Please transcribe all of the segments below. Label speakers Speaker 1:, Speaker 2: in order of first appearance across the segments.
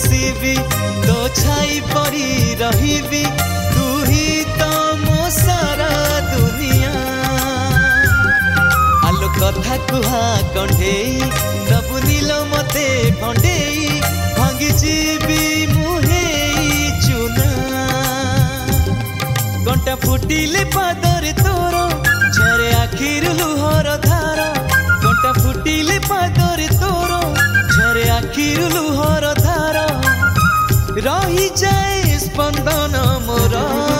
Speaker 1: बसिबी तो छाई परी रहिबी तू ही तो मो सारा दुनिया आलो कथा कुहा कंढेई प्रभु नील मते भंडेई भांगी जीवी मुहेई चुना कंटा फुटिले पादरे तोर झरे आखिर लुहर धार कंटा फुटिले पादरे तोर झरे आखिर लुहर धार रही जाए स्पंदन मोर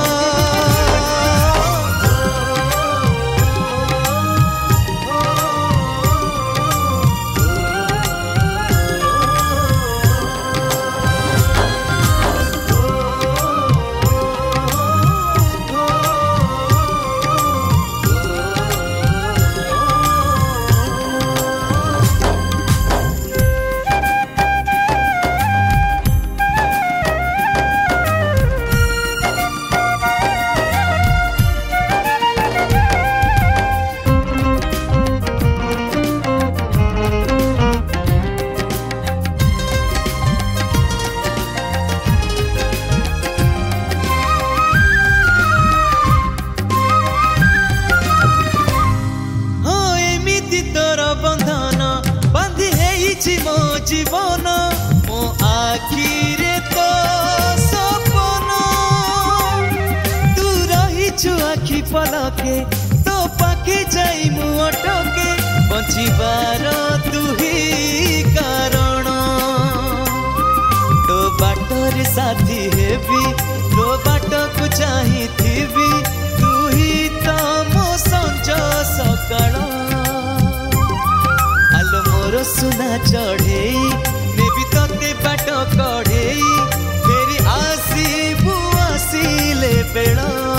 Speaker 1: मो जीवन मो आखिरे तो सपन तू रहीछु आखि पलके तो पाखे जाई मु अटके बंचिबार तू ही कारण तो बाटर साथी हेबी तो बाट को चाही थीबी तू ही तो मो संज सकाळ मोर सुना चढ़े नेबी तते बाट कढ़े फेरी आसीबू आसिले बेल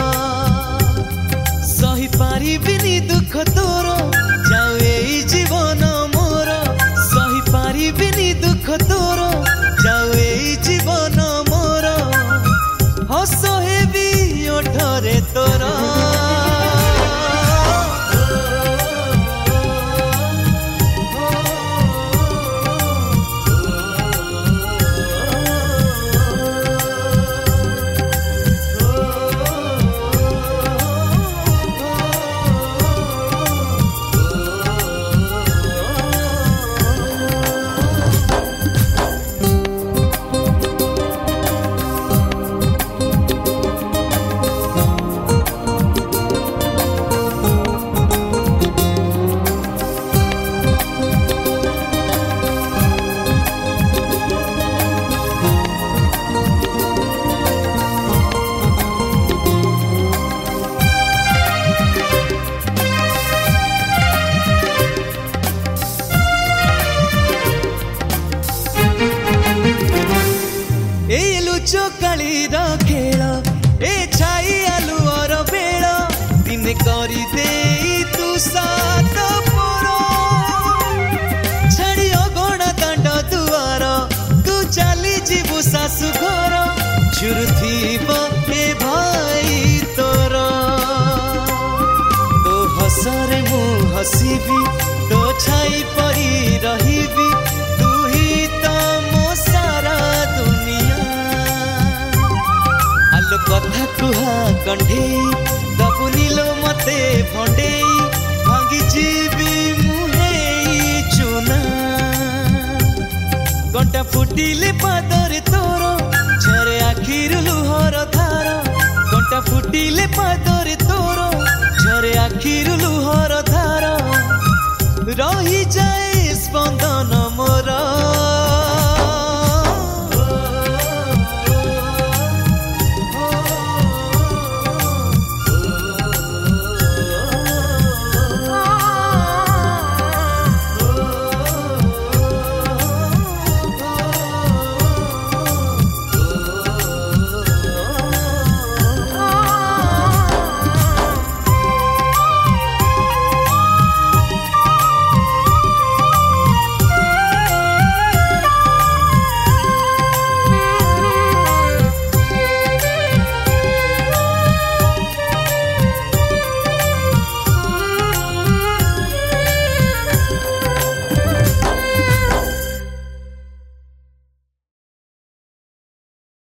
Speaker 1: सही पारिबिनी दुख तोर जाऊ एई जीवन मोर सही पारिबिनी दुख तोर जाऊ एई जीवन मोर हस हेबी ओठरे तोर चोकाली खेल ए छाई आलू और बेल दिन करी दे तू सात पोर छाड़ी अगणा दांड दुआर तू चली जीवु सासु घर झुरुथिब ए भाई तोर तो हसरे मु हसीबी तो छाई परी रहिबी तू ही तो मो सारा दुनिया आलो कथा कुहा कंढेई दबु नीलो मते भंडेई भांगी जीवी मुहेई चुना कंटा फुटिले पादरे तोर झरे आखिर लुहर धार कंटा फुटिले पादरे तोर झरे आखिर लुहर